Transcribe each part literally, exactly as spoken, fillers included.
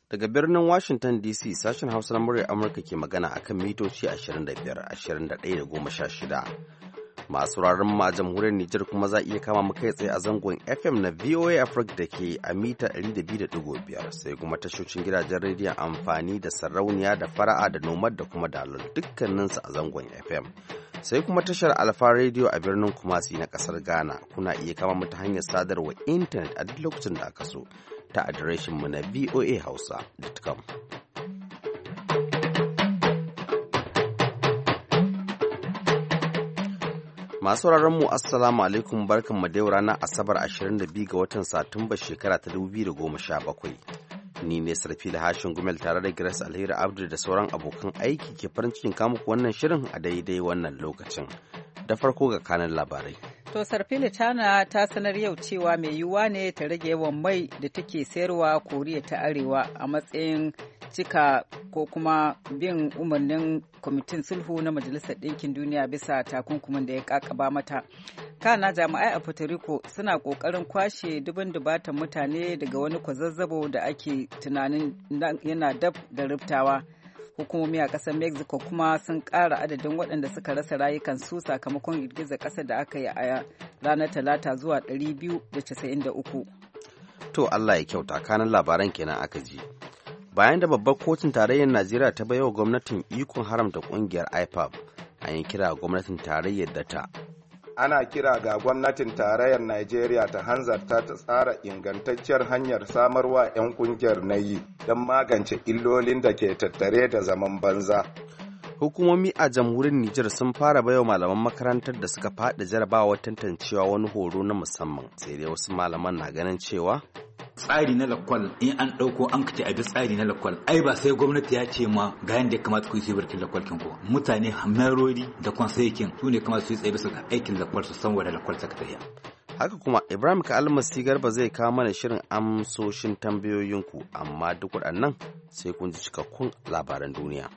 Daga birnin Washington D C sashen Hausa na muryar Amurka ke magana akan mitoci ashirin da biyar, ashirin da ɗaya da goma sha shida. Masu wuraren mu a jamhuriyar Nijar kuma za iya kama mu kai tsaye a zangon F M na V O A Africa da ke a mita ɗari da biyu da ɗigo biyar, sai kuma tashocin gidajen rediyon amfani da sarauniya da fara'a da nomad da kuma dalol dukkaninsu a zangon F M. Sai kuma tashar Alfa Radio a birnin Kumasi na kasar Ghana. Kuna iya kama mu ta hanyar sadarwa intanet a duk lokacin da aka so ta adireshin mu na voa hausa dot com. Masu mu assalamu alaikum, barkan mu da ranar Asabar ashirin da biyu ga watan Satumba shekara ta dubu biyu da goma sha bakwai. Ni ne Sarfila Hashin Gumel tare da Grace Alheri Abdu da sauran abokan aiki ke farin cikin kamuku wannan shirin a daidai wannan lokacin. Da farko ga kanan labarai. To Sarfila China ta sanar yau cewa mai yiwuwa ne ta rage yawan mai da take sayarwa Koriya ta Arewa a matsayin cika ko kuma bin umarnin kwamitin sulhu na Majalisar Ɗinkin Duniya bisa takunkumin da ya kakaba mata. Kana jami'ai a Puerto Rico suna ƙoƙarin kwashe dubin dubatan mutane daga wani kwazazzabo da ake tunanin yana dab da riftawa. Hukumomi a ƙasar Mexico kuma sun ƙara adadin waɗanda suka rasa rayukansu sakamakon girgizar ƙasar da aka yi a ranar Talata zuwa ɗari biyu da casa'in da uku. To Allah ya kyauta, kanan labaran kenan aka ji. Bayan da babbar kotun tarayyar Najeriya ta baiwa gwamnatin ikon haramta ƙungiyar I P A B, an yi kira gwamnatin tarayyar da ta ana kira ga gwamnatin tarayyar Najeriya ta hanzarta ta tsara ingantacciyar hanyar samarwa 'yan kungiyar na yi don magance illolin da ke tattare da zaman banza. Hukumomi a jamhuriyar Nijar sun fara baiwa malaman makarantar da suka faɗi jarabawa tantancewa wani horo na musamman, sai dai wasu malaman na ganin cewa tsari na lakwal in an ɗauko an kace a bi tsari na lakwal ai ba sai gwamnati ya ce ma ga yanda ya kamata ku yi barkin lakwal kin ko mutane merori da konsaikin su ne kamata su yi tsaye bisa ga aikin lakwal su san wanda lakwal ta tafiya. Haka kuma Ibrahim ka almasi garba zai kawo mana shirin amsoshin tambayoyinku, amma duk waɗannan sai kun ji cikakkun labaran duniya.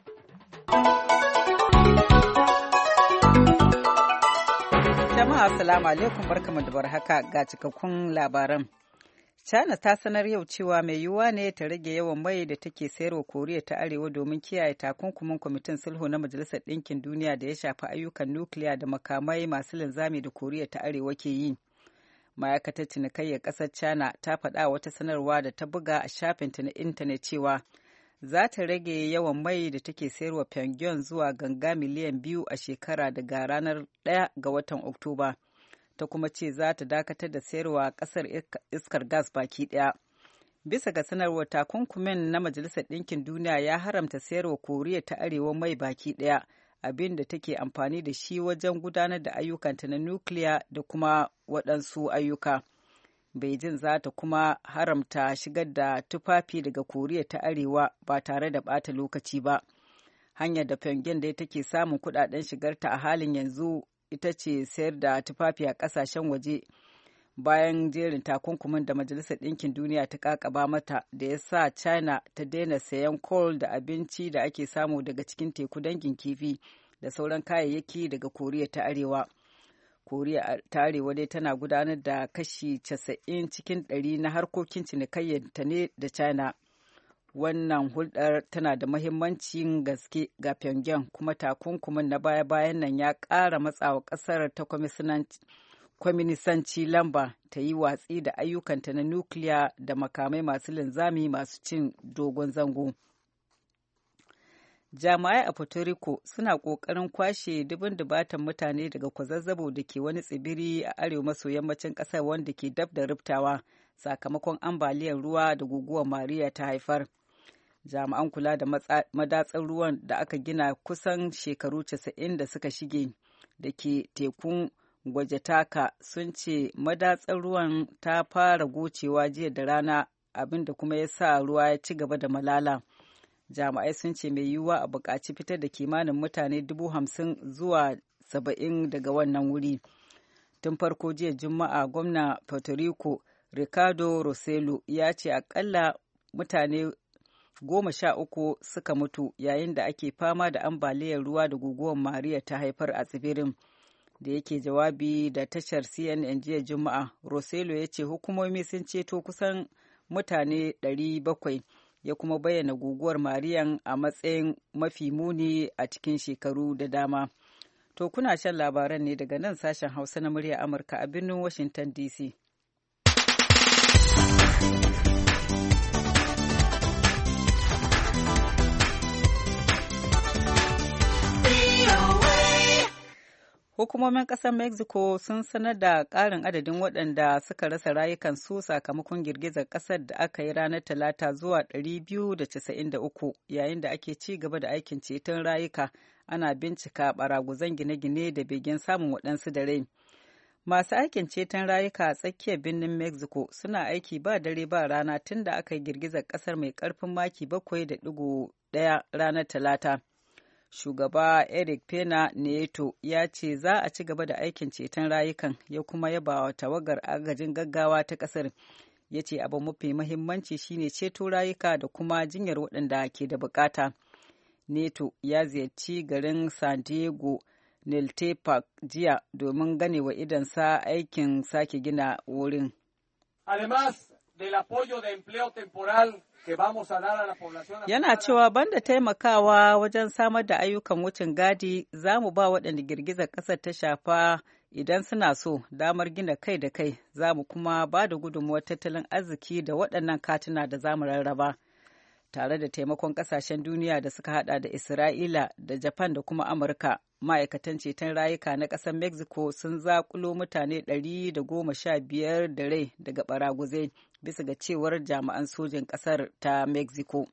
Jama'a assalamu alaikum, barkamu da warhaka ga cikakkun labaran. China ta sanar yau cewa mai yiwuwa ne ta rage yawan mai da take sayarwa Koriya ta Arewa domin kiyaye takunkumin kwamitin sulhu na Majalisar Ɗinkin Duniya da ya shafi ayyukan nukiliya da makamai masu linzami da Koriya ta Arewa ke yi. Ma'aikatar cinikayyar ƙasar China ta faɗa wata sanarwa da ta buga a shafinta na intanet cewa za ta rage yawan mai da take sayarwa Pyongyang zuwa ganga miliyan biyu a shekara daga ranar ɗaya ga watan Oktoba. Ta kuma ce za ta dakatar da sayarwa kasar iskar gas baki daya. Bisa ga sanarwar takunkumin na Majalisar Ɗinkin Duniya ya haramta sayarwa Koriya ta Arewa mai baki daya, abin da take amfani da shi wajen gudanar da ayyukanta na nukiliya da kuma waɗansu ayyuka. Beijing za ta kuma haramta shigar da tufafi daga Koriya ta Arewa ba tare da ɓata lokaci ba. Hanyar da Pyongyang da take samun kuɗaɗen shigarta a halin yanzu ita ce sayar da tufafi a kasashen waje bayan jerin takunkumin da Majalisar Ɗinkin Duniya ta kakaba mata da ya sa China ta daina sayan coal da abinci da ake samu daga cikin teku dangin kifi da sauran kayayyaki daga Koriya ta Arewa. Koriya ta Arewa dai tana gudanar da kashi casa'in cikin ɗari na harkokin cinikayyarta ne da China. Wannan hulɗar tana da mahimmancin gaske ga Pyongyang, kuma takunkumin na baya-bayan nan ya ƙara matsawa ƙasar ta kwaminisanci lamba ta yi watsi da ayyukanta na nukiliya da makamai masu linzami masu cin dogon zango. Jami'ai a Puerto Rico suna ƙoƙarin kwashe dubin dubatan mutane daga kwazazzabo da ke wani tsibiri a arewa maso yammacin ƙasar wanda ke dab da riftawa sakamakon ambaliyar ruwa da guguwar Maria ta haifar. Jami'an kula da madatsar ruwan da aka gina kusan shekaru casa'in da suka shige da ke tekun Gwajataka sun ce madatsar ruwan ta fara gocewa jiya da rana, abinda kuma ya sa ruwa ya ci gaba da malala. Jami'ai sun ce mai yiwuwa a buƙaci fitar da kimanin mutane dubu hamsin zuwa saba'in daga wannan wuri. Tun farko jiya Juma'a, gwamna Puerto Rico Ricardo Rossello ya ce akalla mutane goma sha uku suka mutu yayin da ake fama da ambaliyar ruwa da guguwar Maria ta haifar a tsibirin. Da yake jawabi da tashar C N N jiya Juma'a, Rossello ya ce hukumomi sun ceto kusan mutane ɗari bakwai ya kuma bayyana guguwar Marian a matsayin mafi muni a cikin shekaru da dama. To kuna shan labaran ne daga nan sashen Hausa na murya Amurka a birnin Washington D C. Hukumomin ƙasar Mexico sun sanar da ƙarin adadin waɗanda suka rasa rayukansu sakamakon girgizar ƙasar da aka yi ranar Talata zuwa ɗari biyu da casa'in da uku, yayin da ake ci gaba da aikin ceton rayuka ana bincika baraguzan gine-gine da begen samun waɗansu da rai. Masu aikin ceton rayuka a tsakiyar birnin Mexico suna aiki ba dare ba rana tun da aka yi girgizar ƙasar mai ƙarfin maki bakwai da ɗigo ɗaya ranar Talata. Shugaba Eric Pena Nieto ya ce za a ci gaba da aikin ceton rayukan, ya kuma yaba wa tawagar agajin gaggawa ta ƙasar. Ya ce abu mafi mahimmanci shine ceto rayuka da kuma jinyar waɗanda ke da bukata. Nieto ya ziyarci garin San Diego Niltepac jiya domin ganewa idansa aikin sake gina wurin. Además del apoyo de empleo temporal, yana cewa banda taimakawa wajen samar da ayyukan wucin gadi, za mu ba waɗanda girgizar ƙasar ta shafa idan suna so damar gina kai da kai, za mu kuma ba da gudunmuwar tattalin arziki da waɗannan katuna da za mu rarraba, tare da taimakon ƙasashen duniya da suka hada da Isra'ila da Japan da kuma Amurka. Ma'aikatan ceton rayuka na ƙasar Mexico sun zaƙulo mutane ɗari da goma sha biyar da rai daga baraguzai, bisa ga cewar jami'an sojin ƙasar ta Mexico.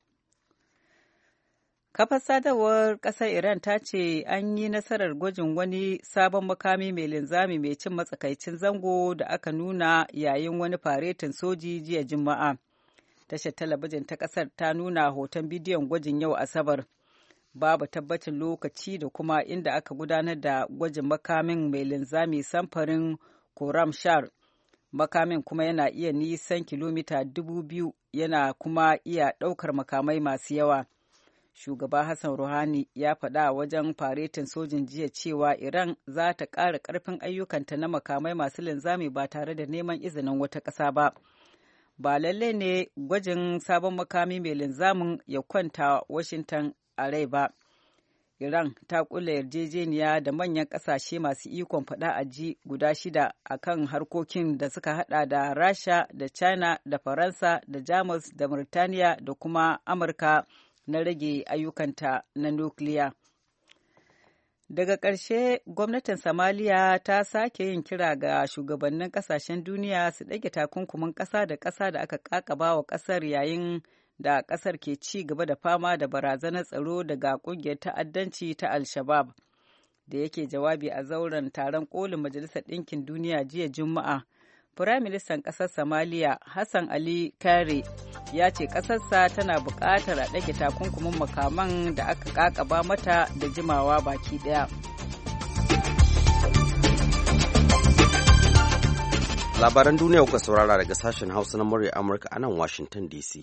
Kafar sadarwar ƙasar Iran ta ce an yi nasarar gwajin wani sabon makami mai linzami mai cin matsakaicin zango da aka nuna yayin wani faretin soji jiya Juma'a. Tashar talabijin ta ƙasar ta nuna hoton bidiyon gwajin yau Asabar. Babu tabbacin lokaci da kuma inda aka gudanar da gwajin makamin mai linzami samfarin Koram Shar. Makamin kuma yana iya nisan kilomita dubu biyu, yana kuma iya ɗaukar makamai masu yawa. Shugaba Hassan Rouhani ya faɗa wajen faretin sojin jiya cewa Iran za ta ƙara ƙarfin ayyukanta na makamai masu linzami ba tare da neman izinin wata ƙasa ba. Ba lalle ne gwajin sabon makami mai linzamin ya kwanta Washington a rai ba. Iran ta kula yarjejeniya da manyan ƙasashe masu ikon faɗa a ji guda shida a kan harkokin da suka hada da Rasha da China da Faransa da Jamus da Murtaniya da kuma Amurka na rage ayyukanta na nukiliya. Daga ƙarshe, gwamnatin Somalia ta sake yin kira ga shugabannin ƙasashen duniya su ɗage takunkumin ƙasa da ƙasa da aka ƙaƙaba wa ƙasar yayin da ƙasar ke ci gaba da fama da barazanar tsaro daga ƙungiyar ta'addanci ta Al-Shabaab. Da yake jawabi a zauren taron ƙolin Majalisar Ɗinkin Duniya jiya Juma'a, Firaministan ƙasar Somalia Hassan Ali Kare ya ce ƙasarsa tana buƙatar a ɗage takunkumin makaman da aka ƙaƙaba mata da jimawa baki ɗaya. Labaran duniya kuka saurara daga sashen Hausa na murya Amurka a nan Washington D C.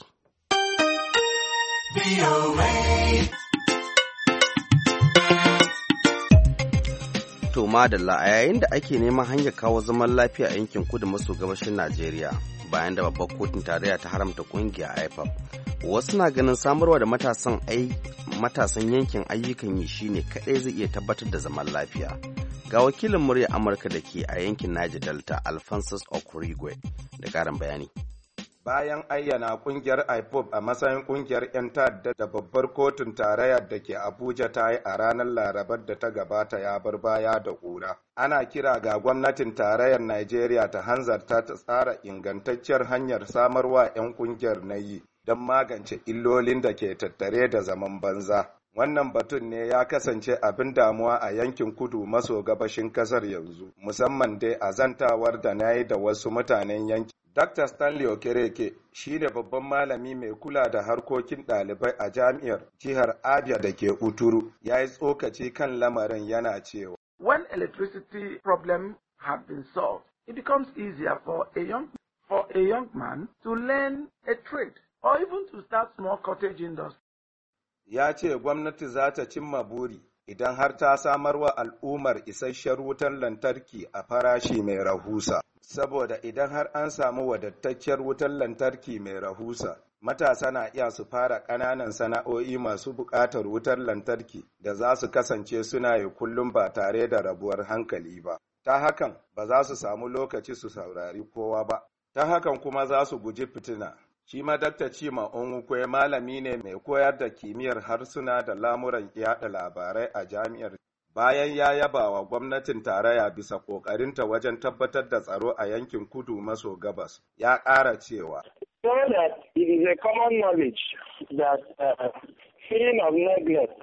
To madalla, a yayin da ake neman hanyar kawo zaman lafiya a yankin kudu maso gabashin Najeriya, bayan da babbar kotun tarayya ta haramta kungiya I P O B, wasu na ganin samarwa da matasan ai matasan yankin ayyukan yi shine kadai zai iya tabbatar da zaman lafiya. Ga wakilin murya Amurka da ke a yankin Niger Delta, Alphonsus Okurigwe, da karin bayani. Bayan ayyana kungiyar I P O B a matsayin kungiyar 'yan ta'adda da babbar kotun tarayyar da ke Abuja ta yi a ranar Larabar da ta gabata ya bar baya da ƙura. Ana kira ga gwamnatin tarayyar Najeriya ta hanzarta ta tsara ingantacciyar hanyar samarwa 'yan kungiyar na yi don magance illolin da ke tattare da zaman banza. Wannan batun ne ya kasance abin damuwa a yankin kudu maso gabashin kasar yanzu, musamman dai a zantawar da na yi da wasu mutanen yankin. Doctor Stanley Okereke shi ne babban malami mai kula da harkokin ɗalibai a jami'ar jihar Abia da ke Uturu, ya yi tsokaci kan lamarin yana cewa. When electricity problem have been solved, it becomes easier for a young for a young man to learn a trade or even to start small cottage industry. Ya ce gwamnati za ta cimma buri idan har ta samar wa al'ummar isasshen wutar lantarki a farashi mai rahusa. Saboda idan har an samu wadatacciyar wutar lantarki mai rahusa, matasa na iya su fara ƙananan sana'o'i masu buƙatar wutar lantarki da za su kasance suna yi kullum ba tare da rabuwar hankali ba. Ta hakan ba za su samu lokaci su saurari kowa ba, ta hakan kuma za su guji fitina. Shi ma Dakta Chima Onwukwe malami ne mai koyar da kimiyyar harsuna da lamuran yaɗa labarai a jami'ar. Bayan ya yaba wa gwamnatin tarayya bisa ƙoƙarinta wajen tabbatar da tsaro a yankin kudu maso gabas, ya ƙara cewa. So that it is a common knowledge that uh, feeling of neglect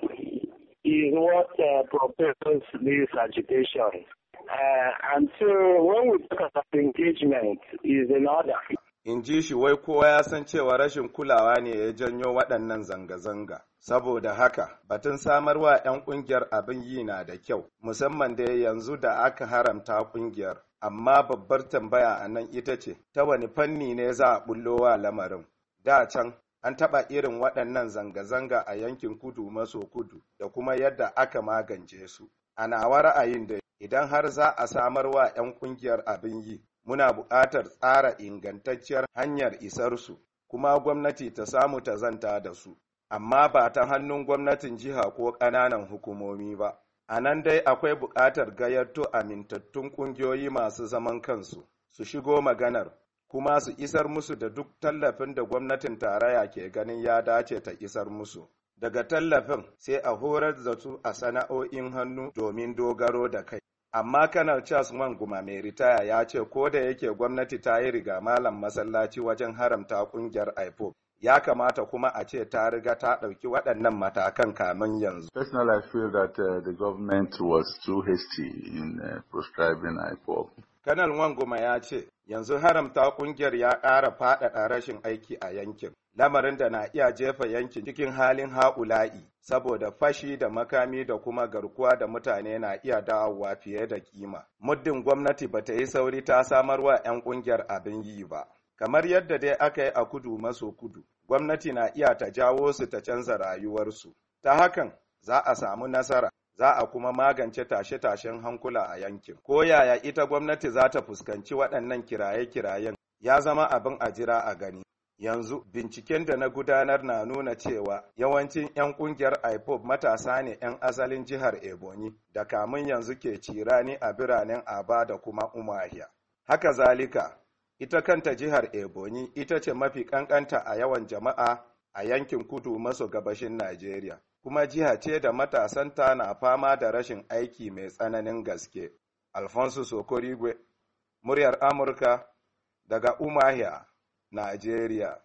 is what uh, propels this agitation. Uh, and so when we talk about engagement is in order. In ji shi wai kowa ya san cewa rashin kulawa ne ya janyo waɗannan zanga-zanga. Saboda haka, batun samarwa 'yan ƙungiyar abin yi na da kyau, musamman da yanzu da aka haramta ƙungiyar. Amma babbar tambaya a nan ita ce, ta wani fanni ne za a bullowa lamarin? Da can, an taɓa irin waɗannan zanga-zanga a yankin kudu maso kudu da kuma yadda aka magance su. A nawa ra'ayin da idan har za a samarwa 'yan ƙungiyar abin yi, muna buƙatar tsara ingantacciyar hanyar isarsu, kuma gwamnati ta samu ta zanta da su, amma ba ta hannun gwamnatin jiha ko ƙananan hukumomi ba. A nan dai akwai buƙatar gayyato amintattun ƙungiyoyi masu zaman kansu, su shigo maganar, kuma su isar musu da duk tallafin da gwamnatin tarayya ke ganin ya dace ta isar musu. Daga tallafin sai a horar da su a sana'o'in hannu domin dogaro da kai. Amma kanar Charles Wanguma mai ritaya ya ce ko da yake gwamnati ta yi riga malam masallaci wajen haramta kungiyar I P O B, ya kamata kuma a ce ta riga ta ɗauki waɗannan matakan kamin yanzu. Personally, I feel that uh, the government was too hasty in uh, proscribing I P O B. Kanal Wanguma ya ce yanzu haramta kungiyar ya ƙara faɗaɗa rashin aiki a yankin, lamarin da na iya jefa yankin cikin halin ha'ula'i, saboda fashi da makami da kuma garkuwa da mutane na iya dawowa fiye da kima. Muddin gwamnati ba ta yi sauri ta samarwa 'yan ƙungiyar abin yi ba. Kamar yadda dai aka yi a kudu maso kudu, gwamnati na iya ta jawo su ta canza rayuwarsu. Ta hakan za a samu nasara, za a kuma magance tashe-tashen hankula a yankin. Ko yaya ita gwamnati za ta fuskanci waɗannan kiraye-kirayen ya zama abin a jira a gani. Yanzu binciken da na gudanar na nuna cewa yawancin 'yan kungiyar I P O B matasa ne 'yan asalin jihar Ebonyi da kamun yanzu ke cirani a biranen Aba da kuma Umuahia. Haka zalika, ita kanta jihar Ebonyi ita ce mafi kankanta a yawan jama'a a yankin kudu maso gabashin Najeriya, kuma jiha ce da matasanta na fama da rashin aiki mai tsananin gaske. Alfonso Sokorigwe, muryar Amurka, daga Umuahia, Najeriya.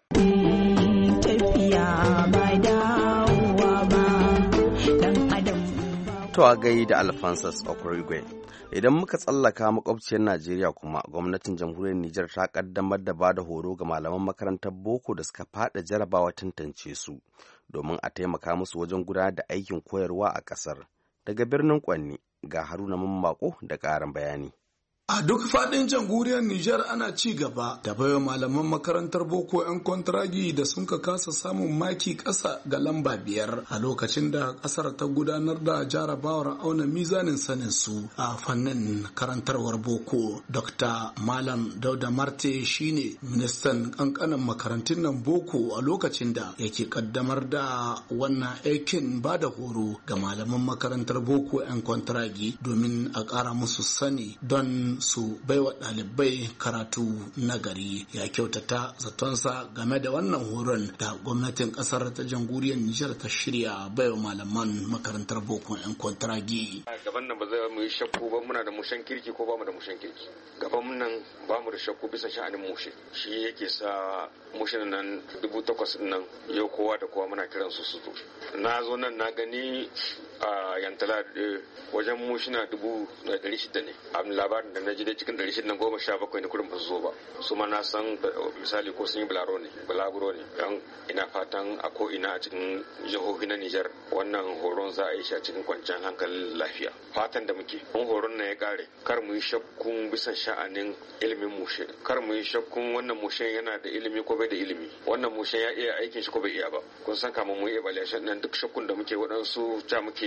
To a gai da Alphonsus Okorigwe. Idan muka tsallaka makwabciyar Najeriya kuma gwamnatin jamhuriyar Nijar ta kaddamar da bada horo ga malaman makarantar boko da suka fada jarabawa tantance su domin a taimaka musu wajen gudanar da aikin koyarwa a ƙasar. Daga birnin Kwanni ga Haruna Mammako da ƙarin bayani. A duk faɗin jamhuriyar Nijar ana ci gaba da baiwa malaman makarantar boko 'yan kwantaragi da sun ka kasa samun maki ƙasa ga lamba biyar a lokacin da ƙasar ta gudanar da jarabawar auna mizanin sanin su a fannin karantarwar boko. Dokta Malam Dauda Marte shine ministan ƙanƙanan makarantun nan boko a lokacin da yake kaddamar da wannan aikin ba da horo ga malaman makarantar boko 'yan kwantaragi domin a ƙara musu sani don su baiwa ɗalibai karatu nagari. Ya kyautata zatonsa game da wannan horon da gwamnatin ƙasar ta jamhuriyar Nijar ta shirya baiwa malaman makarantar boko 'yan kwantaragi. Gaban nan ba za mu yi shakku ba, muna da mushen kirki ko ba mu da mushen kirki. Gaban nan ba mu da shakku bisa sha'anin mushe. Shi yake sa mushen nan dubu takwas nan yau kowa da kowa muna kiran su su zo. Na zo nan na gani a Yantala wajen mushina dubu ɗari shida ne. Abin labarin da na ji dai cikin ɗari shida goma sha bakwai ne kurin ba su zo ba. Su ma na san misali ko sun yi bularo ne, bulaguro ne. Don ina fatan a ko ina a cikin jihohi na Nijar wannan horon za a yi shi a cikin kwanciyar hankalin lafiya. Fatan da muke, mun horon na ya kare, kar mu yi shakkun bisa sha'anin ilimin mushe. Kar mu yi shakkun wannan mushen yana da ilimi ko bai da ilimi. Wannan mushen ya iya aikin shi ko bai iya ba. Kun san kamar mu yi evaluation nan duk shakkun da muke waɗansu ta muke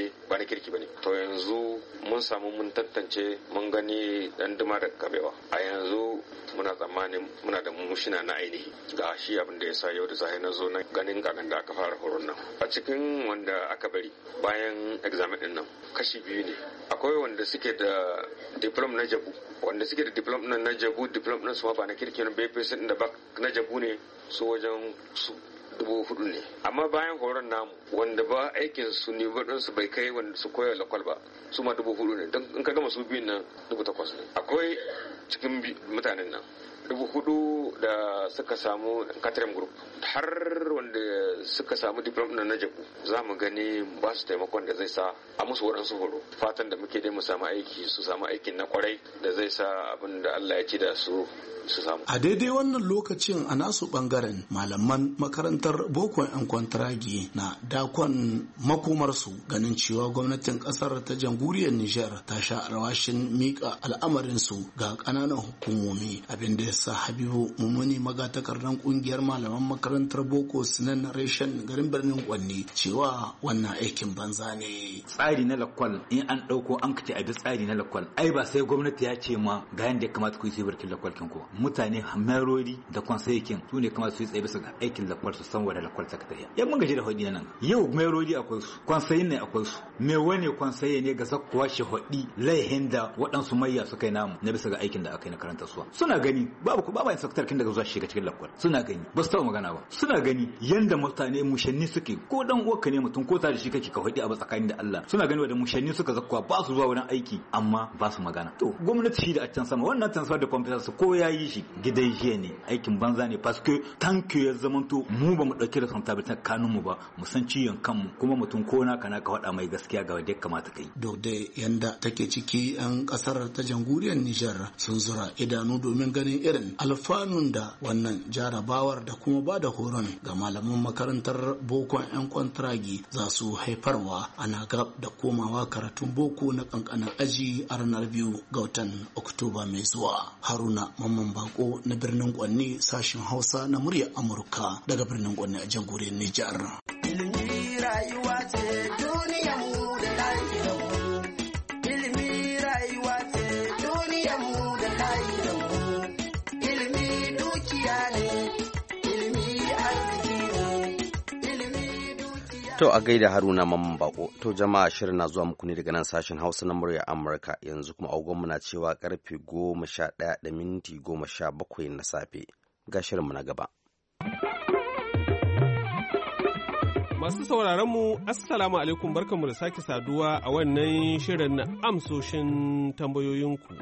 lalle ba na kirki bane. To yanzu mun samu mun tantance mun gani dan duma da kabewa. A yanzu muna tsammanin muna da mushina na ainihi ga shi abin da ya sa yau da sahi na zo na ganin kanan da aka fara horon nan. A cikin wanda aka bari bayan examen din nan kashi biyu ne. Akwai wanda suke da diploma na jabu, wanda suke da diploma na jabu diploma na su ba na kirki na B P C da ba na jabu ne su wajen su dubu hudu ne. Amma bayan horon namu wanda ba aikin su ne ba su bai kai wanda su koya lakwal ba su ma dubu hudu ne. Don in ka gama su biyun nan dubu takwas ne. Akwai cikin mutanen nan dubu hudu da suka samu katrem group har wanda suka samu diploma na jabu za mu gani ba su taimakon da zai sa a musu waɗansu horo. Fatan da muke dai mu samu aiki su samu aikin na kwarai da zai sa abin da Allah ya ci da su su samu. A daidai wannan lokacin a nasu bangaren malaman makarantar bokon yan kwantaragi na dakon makomarsu ganin cewa gwamnatin kasar ta jamhuriyar Nijar ta sha alwashin mika al'amarinsu ga kananan hukumomi, abin da ya sa Habibu Mumuni magatakardan kungiyar malaman makarantar boko sinan reshen garin birnin Kwanni cewa wannan aikin banza ne. Tsari na lakwal in an dauko an kace a bi tsari na lakwal ai ba sai gwamnati ya ce ma ga yanda ya kamata ku yi barkin lakwal kin ko mutane merori da kwansayikin su ne kamar su yi tsaye bisa ga aikin lakwal su san wadda lakwal ta tafiya. Yan mun gaji da hudi nan yau merori akwai su, kwansayin ne akwai su, me wane kwansaye ne ga zakkuwa shi hudi laihin da waɗansu mayya suka yi namu na bisa ga aikin da aka yi na karanta suwa. Suna gani babu ku babu saktar kin daga zuwa shiga cikin lakwal. Suna gani ba su taɓa magana ba. Suna gani yanda mutane mushanni suke ko dan uwarka ne mutum ko ta da shi kake ka hudi a tsakanin da Allah. Suna gani wadda mushanni suka zakkuwa ba su zuwa wurin aiki amma ba su magana. To gwamnati shi da a can sama wannan transfer da competence ko yayi shi gidan jiya ne aikin banza ne paske tanki ya zamanto mu ba mu dauki responsibility kanun mu ba mu san ciyon kanmu kuma mutum ko na kana ka faɗa mai gaskiya ga wanda ya kamata kai. Duk da yanda take ciki yan kasar ta jamhuriyar Nijar sun zura idanu domin ganin irin alfanun da wannan jarabawar da kuma ba da horon ga malaman makarantar bokon yan kwantragi za su haifarwa ana gab da komawa karatun boko na kankanin aji a ranar biyu ga watan Oktoba mai zuwa. Haruna Mamman Bako na birnin Kwanni sashen Hausa na murya Amurka daga birnin Kwanni a jamhuriyar Nijar. Ilimi rayuwa ce duniya mu da lahirar mu. Ilimi rayuwa ce duniya mu da lahirar mu. Ilimi dukiya ne, ilimi arziki ne, ilimi dukiya. To a gaida Haruna Mamman Bako. To jama'a shirin na zuwa muku ne daga nan sashen Hausa na murya Amurka yanzu kuma agogon na cewa karfe goma sha ɗaya da minti goma sha bakwai na safe. Ga shirinmu na gaba. Masu sauraron mu Assalamu alaikum barkanmu da sake saduwa a wannan shirin na amsoshin tambayoyinku.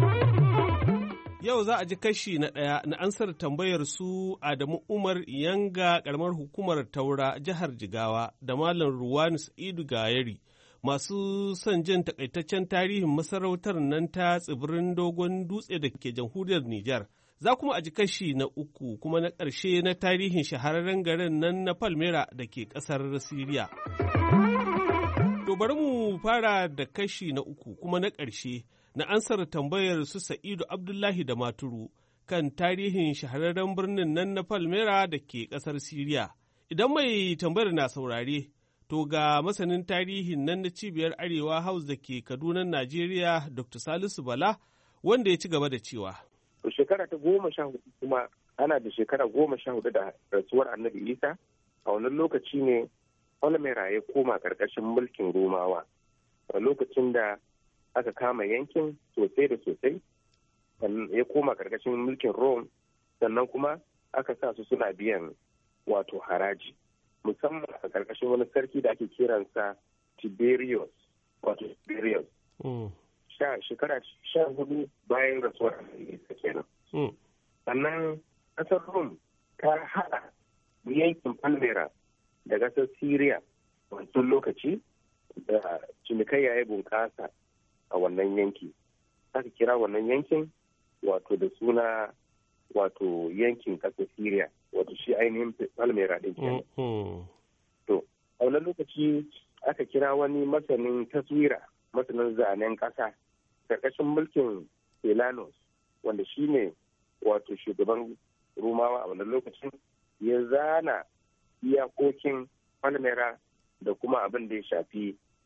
Yau za a ji kashi na ɗaya na ansar tambayar su Adamu Umar Yanga ƙaramar hukumar Taura jihar Jigawa da Malam Ruwanu Sa'idu Gayari masu son jin takaitaccen tarihin masarautar nan ta tsibirin Dogon Dutse da ke jamhuriyar Nijar. Za kuma a ji kashi na uku kuma na ƙarshe na tarihin shahararren garin nan na Palmera da ke ƙasar Siriya. To bari mu fara da kashi na uku kuma na ƙarshe na ansar tambayar su Sa'idu Abdullahi da Maturu kan tarihin shahararren birnin nan na Palmera da ke ƙasar Siriya. Idan mai tambayar na saurare, to ga masanin tarihin nan na Cibiyar Arewa House da ke Kaduna, Najeriya, Doctor Salisu Bala, wanda ya ci gaba da cewa. To shekara ta goma sha hudu kuma ana da shekara goma sha hudu da rasuwar Annabi Isa, a wannan lokaci ne Palmera ya koma ƙarƙashin mulkin Romawa. A lokacin da aka kama yankin sosai da sosai, ya koma ƙarƙashin mulkin Rome, sannan kuma aka sa su suna biyan wato haraji, musamman a ƙarƙashin wani sarki da ake kiransa Tiberius, wato Tiberius. Shekara sha hudu bayan rasuwar Isa kenan. Sannan ƙasar Rome ta haɗa yankin Palmera da ƙasar Syria wancan lokaci da cinikayya ya bunƙasa a wannan yanki. Aka kira wannan yankin wato da suna wato yankin ƙasar Syria, wato shi ainihin Palmera ɗin kenan. To, a wannan lokaci aka kira wani masanin taswira, masanin zanen ƙasa, ƙarƙashin mulkin Helanos, wanda shi ne wato shugaban Rumawa a wannan lokacin, ya zana iyakokin Palmera da kuma abin da ya shafi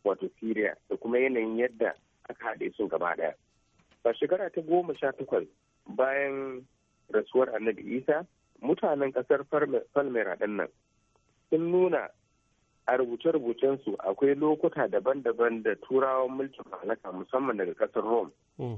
wato Syria da kuma yanayin yadda aka haɗe su gaba ɗaya. Ba shekara ta goma sha takwas bayan rasuwar annabi Isa, mutanen ƙasar Palmyra ɗin nan sun nuna a rubuce-rubucensu akwai lokuta daban-daban da turawan mulkin mallaka musamman daga ƙasar Rome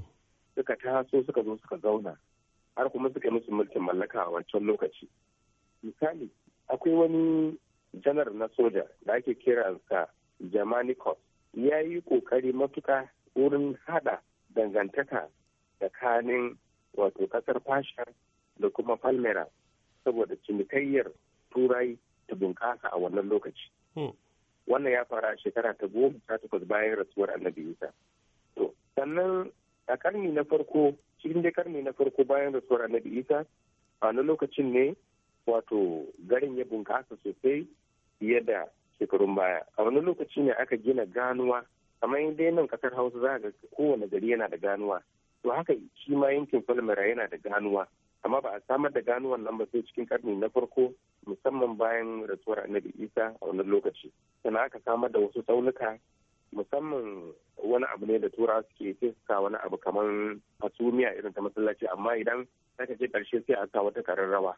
suka taso suka zo suka zauna har kuma suka musu mulkin mallaka a wancan lokaci. Misali, akwai wani janar na soja da ake kiransa Germanicus, ya yi ƙoƙari matuƙa wurin haɗa dangantaka tsakanin wato ƙasar Fasha da kuma Palmyra saboda cinikayyar turai ta bunƙasa a wannan lokaci. Wannan ya fara a shekara ta goma sha takwas bayan rasuwar annabi Isa. To, sannan a karni na farko, cikin dai karni na farko bayan rasuwar annabi Isa, a wani lokacin ne wato garin ya bunƙasa sosai fiye da shekarun baya. A wani lokaci ne aka gina ganuwa, kamar dai nan kasar Hausa za ga kowane gari yana da ganuwa. To haka shi ma yankin Palmyra yana da ganuwa, amma ba a samar da ganuwan nan ba sai cikin karni na farko, musamman bayan rasuwar annabi Isa a wannan lokaci. Sannan aka samar da wasu tsaunuka, musamman wani abu ne da turawa suke sai wani abu kamar hasumiya irin ta masallaci, amma idan aka je ƙarshe sai a sa wata kararrawa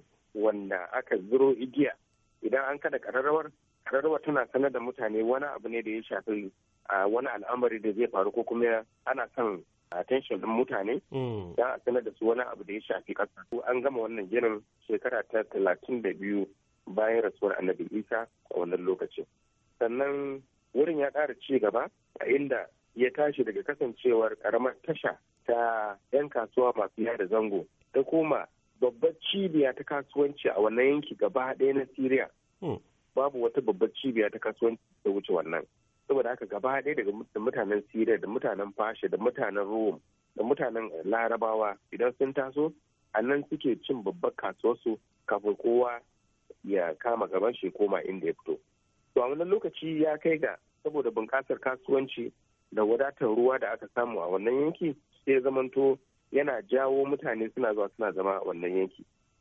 wanda aka zuro igiya. Idan an kada kararrawar, kararrawar tana sanar da mutane wani abu ne da ya shafi wani al'amari da zai faru ko kuma ana son attention din mutane don a sanar da su wani abu da ya shafi ƙasa. An gama wannan ginin shekara ta talatin da biyu bayan rasuwar annabi Isa a wannan lokacin. Sannan wurin ya ƙara ci gaba a inda ya tashi daga kasancewar ƙaramar tasha ta 'yan kasuwa masu yada zango ta koma babbar cibiya ta kasuwanci a wannan yanki gaba ɗaya na Syria. Babu wata babbar cibiya ta kasuwanci da wuce wannan. Saboda haka gaba ɗaya daga mutanen Syria da mutanen Fasha da mutanen Rome da mutanen Larabawa idan sun taso a nan suke cin babbar kasuwarsu kafin kowa ya kama gaban shi koma inda ya fito. To a wannan lokaci ya kai ga saboda bunƙasar kasuwanci da wadatar ruwa da aka samu a wannan yanki sai zamanto yana jawo mutane suna zuwa suna zama a wannan yanki.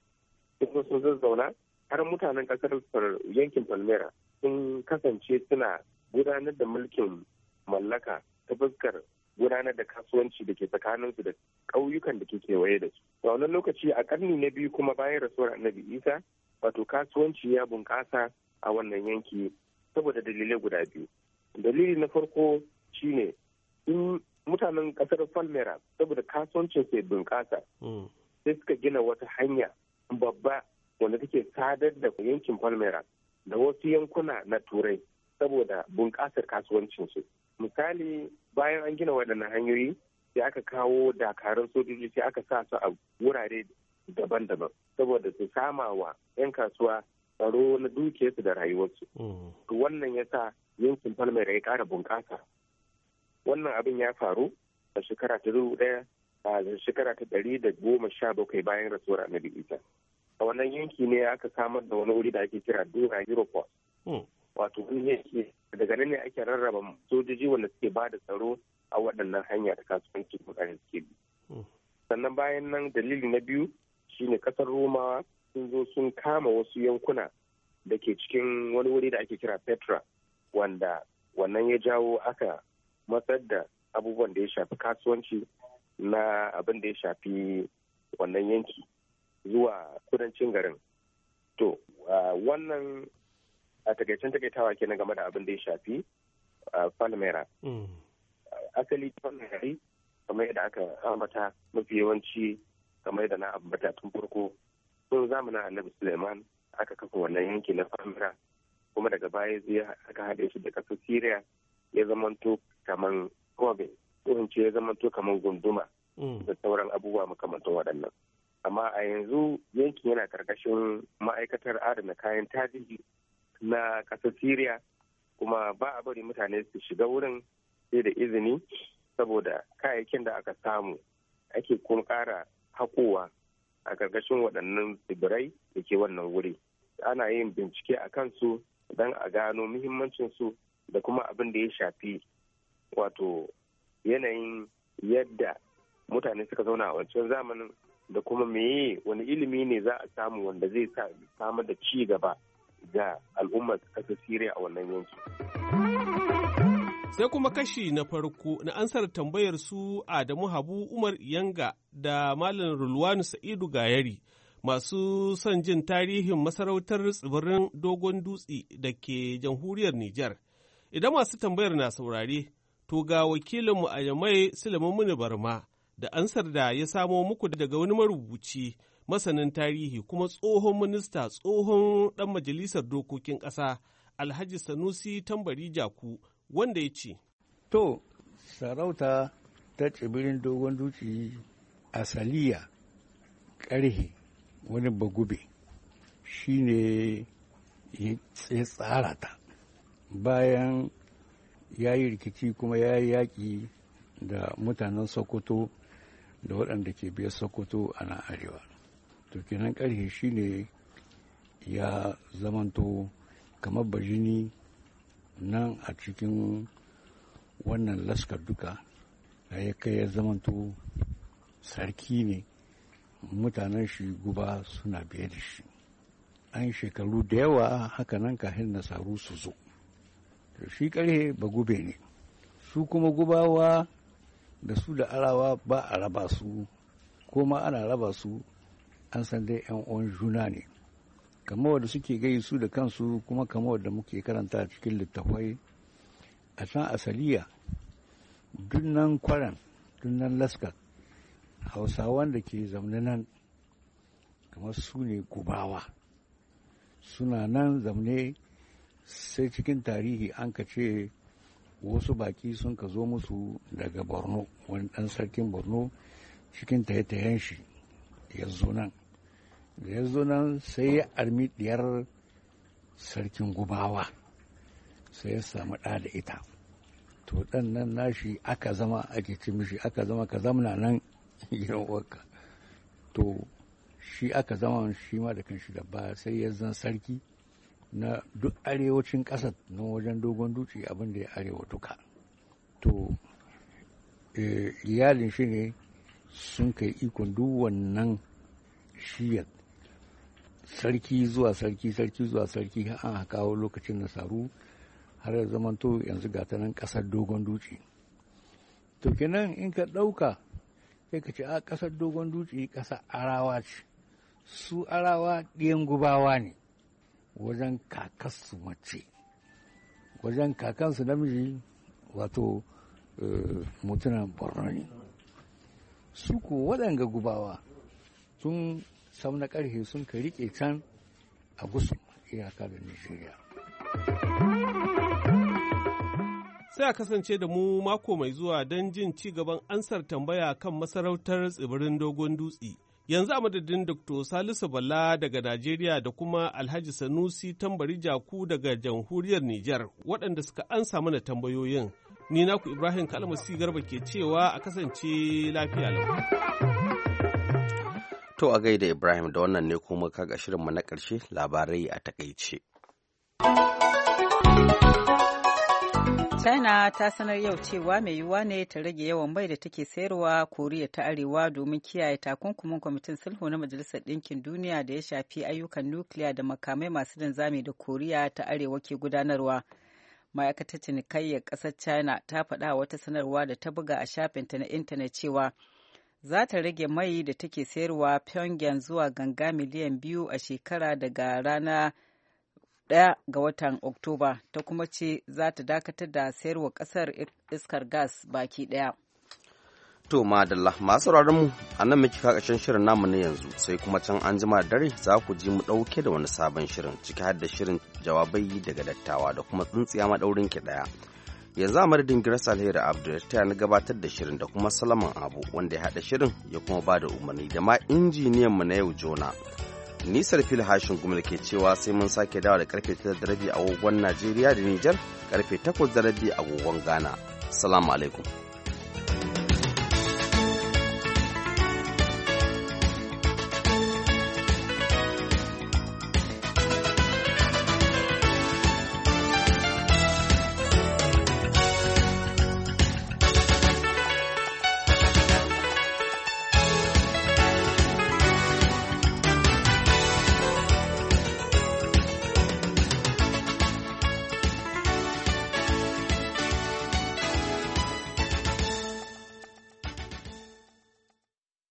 Sun sun zazzauna har mutanen ƙasar yankin Palmyra sun kasance suna gudanar da mulkin mallaka ta fuskar gudanar da kasuwanci da ke tsakaninsu da ƙauyukan da ke kewaye da su. A wannan lokaci a ƙarni na biyu kuma bayan rasuwar annabi Isa, wato kasuwanci ya bunƙasa a wannan yanki saboda dalilai guda biyu. Dalili na farko shine in mutanen ƙasar Palmyra saboda kasuwancin sai bunƙasa sai suka gina wata hanya babba wanda take sadar da yankin Palmyra da wasu yankuna na Turai saboda bunƙasar kasuwancinsu. Misali, bayan an gina waɗannan hanyoyi sai aka kawo dakarun sojoji sai aka sa su a wurare daban-daban saboda su sama wa 'yan kasuwa tsaro na dukiyarsu da rayuwarsu. To wannan ya sa yankin Palmyra ya ƙara bunƙasa. Wannan abin ya faru a shekara ta dubu ɗaya a shekara ta ɗari da goma sha bakwai bayan rasuwar annabi Isa. A wannan yanki ne aka samar da wani wuri da ake kira Dura Europos. Wato wani yanki daga nan ne ake rarraba sojoji wanda suke ba da tsaro a waɗannan hanya ta kasuwanci mutane suke bi. Sannan bayan nan dalili na biyu shine ƙasar Romawa sun zo sun kama wasu yankuna da ke cikin wani wuri da ake kira Petra, wanda wannan ya jawo aka matsar da abubuwan da ya shafi kasuwanci na abin da ya shafi wannan yanki zuwa kudancin garin. To, wannan a takaicen takaitawa kenan game da abin da ya shafi Palmyra. Asali Palmyra kamar yadda aka ambata mafi yawanci kamar yadda na ambata tun farko sun zamanin Annabi Suleiman aka kafa wannan yanki na Palmyra, kuma daga baya zai aka haɗe shi da ƙasar Syria ya zamanto kaman Kobe, ko ce ya zamanto kaman gunduma da sauran abubuwa makamantan waɗannan. Amma a yanzu yankin yana karkashin ma'aikatar adana kayan tarihi na ƙasar Syria, kuma ba a bari mutane su shiga wurin sai da izini saboda kayayyakin da aka samu ake kuma ƙara haƙowa a karkashin waɗannan tsibirai da ke wannan wuri. Ana yin bincike a kansu don a gano muhimmancinsu da kuma abin da ya shafi wato yanayin yadda mutane suka zauna a wancan zamanin da kuma meye wani ilimi ne za a samu wanda zai samar da ci gaba ga al'ummar ƙasar Syria a wannan yanki. Sai kuma kashi na farko na ansar tambayar su Adamu Habu Umar Yanga da Malam Rulwanu Sa'idu Gayari masu son jin tarihin masarautar tsibirin Dogon Dutse da ke jamhuriyar Nijar. Idan masu tambayar na saurare, to ga wakilinmu a Yamai Sulaiman Muni Barma da ansar da ya samo muku daga wani marubuci masanin tarihi kuma tsohon minista tsohon ɗan majalisar dokokin ƙasa Alhaji Sanusi Tambari Jaku wanda ya ce. To, sarauta ta tsibirin Dogon Dutse asaliya ƙarhe wani bagube shi ne ya tsara ta bayan ya yi rikici kuma ya yi yaƙi da mutanen Sokoto da waɗanda ke biyar Sokoto a nan arewa. To kenan ƙarhe shi ne ya zamanto kamar bajini nan a cikin wannan laskar duka da ya kai ya zamanto sarki ne, mutanen shi guba suna biye da shi. An shekaru da yawa haka nan kafin nasaru su zo. Shi ƙarhe ba gube ne, su kuma gubawa da su da arawa ba a raba su, ko ma ana raba su an san dai yan uwan juna ne, kamar wadda suke gai su da kansu kuma kamar wadda muke karanta cikin littafai. A can asaliya dunnan kwaran dunnan laskar hausawan da ke zaune nan kamar su ne gubawa suna nan zaune, sai cikin tarihi an ka ce wasu baki sun ka zo musu daga Borno, wani ɗan sarkin Borno cikin taye-tayen shi ya zo nan, da ya zo nan sai ya armi ɗiyar sarkin gubawa sai ya samu ɗa da ita. To ɗan nan nashi aka zama ake ce mishi aka zama ka zamna nan gidan uwarka. To shi aka zama shi ma da kanshi da ba sai ya zan sarki na duk arewacin ƙasar na wajen Dogon Dutse abin da ya arewa duka. To iyalin shi ne sun kai ikon duk wannan shiyar sarki zuwa sarki sarki zuwa sarki an kawo lokacin nasaru har ya zamanto yanzu ga ta nan ƙasar Dogon Dutse. To kenan in ka ɗauka sai ka ce a ƙasar Dogon Dutse ƙasar arawa ce, su arawa ɗiyan gubawa ne wajen kakansu mace, wajen kakansu namiji wato mutunan Borno ne. Su ko waɗanga gubawa sun sam na ƙarfe sun ka riƙe can a gusum iyaka da Nijeriya. Sai a kasance da mu mako mai zuwa don jin ci gaban ansar tambaya kan masarautar tsibirin Dogon Dutse. Yanzu a madadin Doktor Salisu Bala daga Najeriya da kuma Alhaji Sanusi Tambari Jaku daga jamhuriyar Nijar waɗanda suka ansa mana tambayoyin. Ni naku Ibrahim Kalmasi Garba ke cewa a kasance lafiya lau. To a gaida Ibrahim da wannan ne kuma kaga shirinmu na ƙarshe labarai a takaice. China ta sanar yau cewa mai yiwuwa ne ta rage yawan mai da take sayarwa Koriya ta Arewa domin kiyaye takunkumin kwamitin sulhu na Majalisar Ɗinkin Duniya da ya shafi ayyukan nukiliya da makamai masu linzami da Koriya ta Arewa ke gudanarwa. Ma'aikatar cinikayyar ƙasar China ta faɗa wata sanarwa da ta buga a shafinta na intanet cewa za ta rage mai da take sayarwa Pyongyang zuwa ganga miliyan biyu a shekara daga rana ɗaya ga watan Oktoba, ta kuma ce za ta dakatar da sayarwa ƙasar iskar gas baki ɗaya. To madalla masu mu a nan muke kakashin shirin namu na yanzu sai kuma can an jima da dare za ku ji mu ɗauke da wani sabon shirin ciki har da shirin jawabai daga dattawa da kuma tsintsiya maɗaurin ki ɗaya. Yanzu a madadin Grace Alheri Abdul ta na gabatar da shirin da kuma Salaman Abu wanda ya haɗa shirin ya kuma ba da umarni da ma injiniyan mu na yau Jona. Nisar fil hashin gumul ke cewa sai mun sake dawa da karfe tara da rabi a agogon Najeriya da Nijar, karfe takwas da rabi a agogon Ghana. Salamu alaikum.